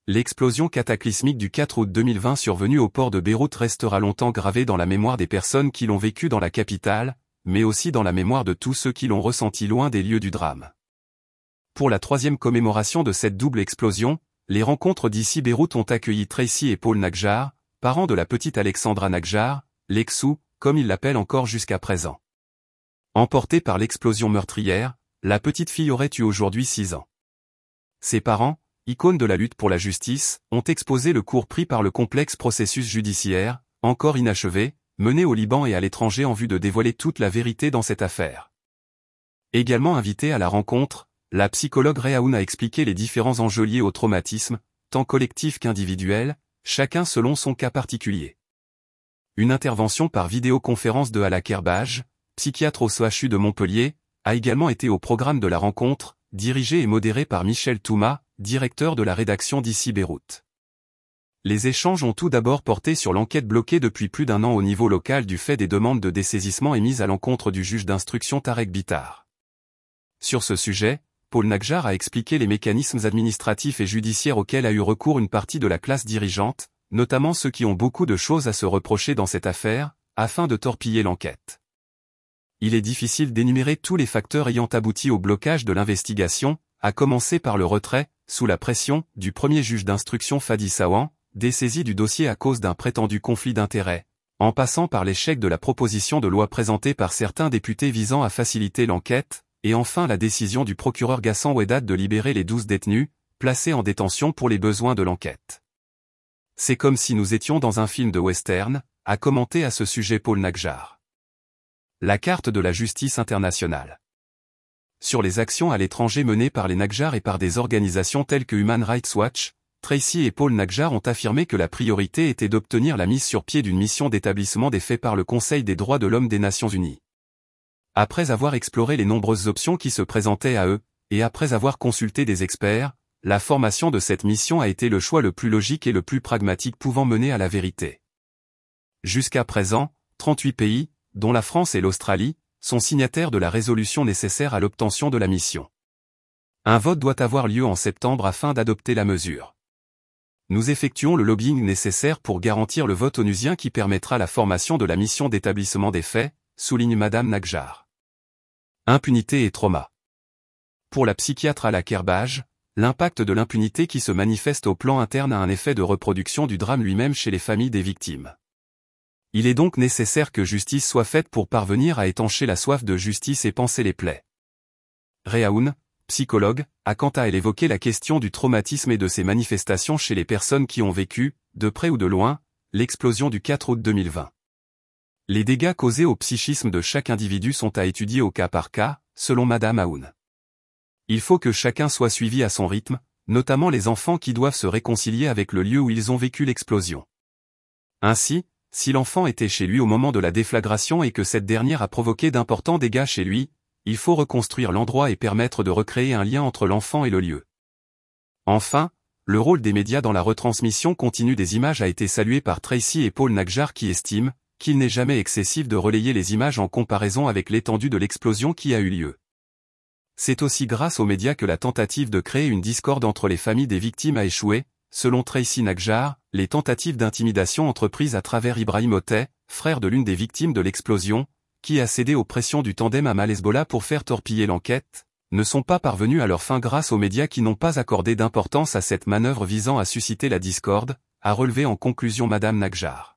L'explosion cataclysmique du 4 août 2020 survenue au port de Beyrouth restera longtemps gravée dans la mémoire des personnes qui l'ont vécue dans la capitale, mais aussi dans la mémoire de tous ceux qui l'ont ressenti loin des lieux du drame. Pour la 3e commémoration de cette double explosion, les rencontres d'ici Beyrouth ont accueilli Tracy et Paul Nagjar, parents de la petite Alexandra Nagjar, Lexou, comme ils l'appellent encore jusqu'à présent. Emportée par l'explosion meurtrière, la petite fille aurait eu aujourd'hui 6 ans. Ses parents, icônes de la lutte pour la justice, ont exposé le cours pris par le complexe processus judiciaire, encore inachevé, mené au Liban et à l'étranger en vue de dévoiler toute la vérité dans cette affaire. Également invitée à la rencontre, la psychologue Rehaoun a expliqué les différents enjeux liés au traumatisme, tant collectif qu'individuel, chacun selon son cas particulier. Une intervention par vidéoconférence de Hala Kerbaj, psychiatre au CHU de Montpellier, a également été au programme de la rencontre, dirigée et modérée par Michel Touma, directeur de la rédaction d'ici Beyrouth. Les échanges ont tout d'abord porté sur l'enquête bloquée depuis plus d'1 an au niveau local du fait des demandes de dessaisissement émises à l'encontre du juge d'instruction Tarek Bitar. Sur ce sujet, Paul Nagjar a expliqué les mécanismes administratifs et judiciaires auxquels a eu recours une partie de la classe dirigeante, notamment ceux qui ont beaucoup de choses à se reprocher dans cette affaire, afin de torpiller l'enquête. Il est difficile d'énumérer tous les facteurs ayant abouti au blocage de l'investigation, à commencer par le retrait, sous la pression, du premier juge d'instruction Fadi Sawan, dessaisi du dossier à cause d'un prétendu conflit d'intérêts, en passant par l'échec de la proposition de loi présentée par certains députés visant à faciliter l'enquête, et enfin la décision du procureur Ghassan Oueddad de libérer les 12 détenus, placés en détention pour les besoins de l'enquête. C'est comme si nous étions dans un film de western, a commenté à ce sujet Paul Nagjar. La carte de la justice internationale. Sur les actions à l'étranger menées par les Nagjar et par des organisations telles que Human Rights Watch, Tracy et Paul Nagjar ont affirmé que la priorité était d'obtenir la mise sur pied d'une mission d'établissement des faits par le Conseil des droits de l'homme des Nations Unies. Après avoir exploré les nombreuses options qui se présentaient à eux, et après avoir consulté des experts, la formation de cette mission a été le choix le plus logique et le plus pragmatique pouvant mener à la vérité. Jusqu'à présent, 38 pays, dont la France et l'Australie, sont signataires de la résolution nécessaire à l'obtention de la mission. Un vote doit avoir lieu en septembre afin d'adopter la mesure. Nous effectuons le lobbying nécessaire pour garantir le vote onusien qui permettra la formation de la mission d'établissement des faits, souligne Madame Nagjar. Impunité et trauma. Pour la psychiatre Hala Kerbaj, l'impact de l'impunité qui se manifeste au plan interne a un effet de reproduction du drame lui-même chez les familles des victimes. Il est donc nécessaire que justice soit faite pour parvenir à étancher la soif de justice et panser les plaies. Rehaoun, psychologue, a quant à elle évoqué la question du traumatisme et de ses manifestations chez les personnes qui ont vécu, de près ou de loin, l'explosion du 4 août 2020. Les dégâts causés au psychisme de chaque individu sont à étudier au cas par cas, selon Madame Aoun. Il faut que chacun soit suivi à son rythme, notamment les enfants qui doivent se réconcilier avec le lieu où ils ont vécu l'explosion. Ainsi, si l'enfant était chez lui au moment de la déflagration et que cette dernière a provoqué d'importants dégâts chez lui, il faut reconstruire l'endroit et permettre de recréer un lien entre l'enfant et le lieu. Enfin, le rôle des médias dans la retransmission continue des images a été salué par Tracy et Paul Nagjar qui estiment qu'il n'est jamais excessif de relayer les images en comparaison avec l'étendue de l'explosion qui a eu lieu. C'est aussi grâce aux médias que la tentative de créer une discorde entre les familles des victimes a échoué, selon Tracy Nagjar, les tentatives d'intimidation entreprises à travers Ibrahim Otey, frère de l'une des victimes de l'explosion, qui a cédé aux pressions du tandem Amal-Hezbollah pour faire torpiller l'enquête, ne sont pas parvenus à leur fin grâce aux médias qui n'ont pas accordé d'importance à cette manœuvre visant à susciter la discorde, a relevé en conclusion Madame Nagjar.